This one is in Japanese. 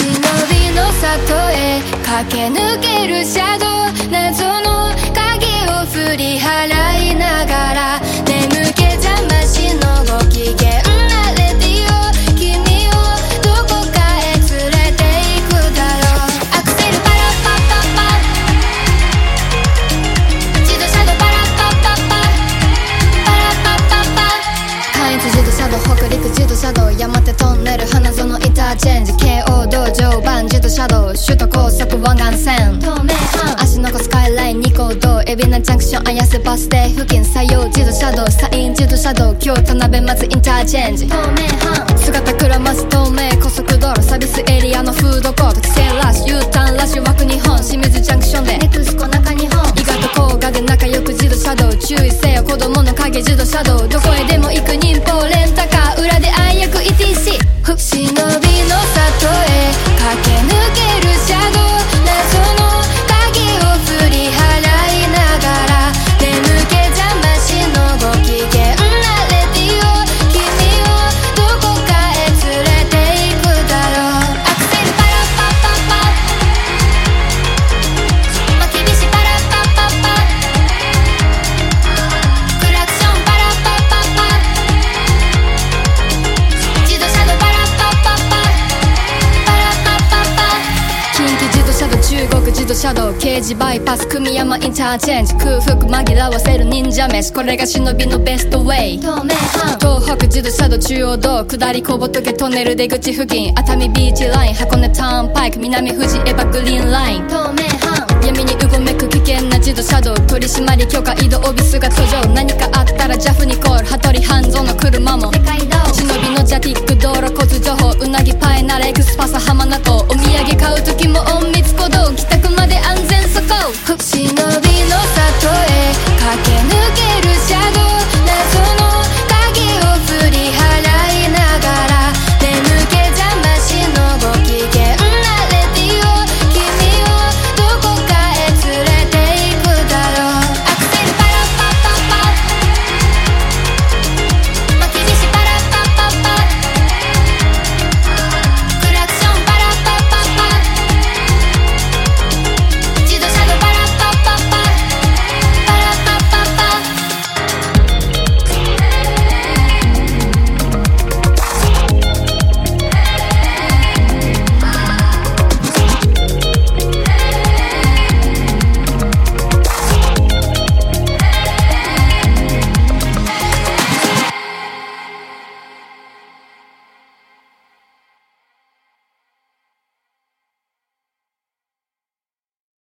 びの里へ駆け抜けるシャドウ、謎の鍵を振り払いながら眠気覚ましのご機嫌なレディオ、君をどこかへ連れて行くだろう。アクセルパラッパッパッパ、自動車道パラッパッパッパ、パラッパッパッパ、関越自動車道、北陸自動車道、山手トンネル、花園インターチェンジ、京王道常磐自動車道、首都高速湾岸線、東名阪芦ノ湖スカイライン、二高道、海老名ジャンクション、綾瀬バス停付近、山陽自動車道、山陰自動車道、京都鍋松インターチェンジ、東名阪姿くらます東名高速道路、サービスエリアのフードコート、帰省ラッシュ U ターンラッシュ枠日本、清水ジャンクションでネクスコ中日本、伊賀と甲賀で仲良く自動車道、注意せよ子供の影自動車道、どこへでも行く忍法レンタカー、裏で暗躍 ETC、 忍びの里へ駆け抜けるシャドウ、謎の鍵を振り払いながら眠気覚ましのご機嫌なレディオ、君をどこかへ連れて行くだろう。アクセルパラッパッパッパ、巻き菱パラッパッパッパ、クラクションパラッパッパッパ、自動車道パラッパッパッパ、パラッパッパッパ、近畿自動車道、中国自動車道、京滋バイパス、久美山インターチェンジ、空腹紛らわせる忍者飯、これが忍びのベストウェイ、東名阪東北自動車道、中央道下り小仏トンネル出口付近、熱海ビーチライン、箱根ターンパイク、南富士エヴァグリーンライン、東名阪闇にうごめく危険な自動車道、取り締まり許可移動オビスが途上、何かあったら JAF にコール、羽鳥半蔵の車も忍びのジャティック道路交通情報、うなぎパイナラエクスパサ浜名湖、お土産買う時も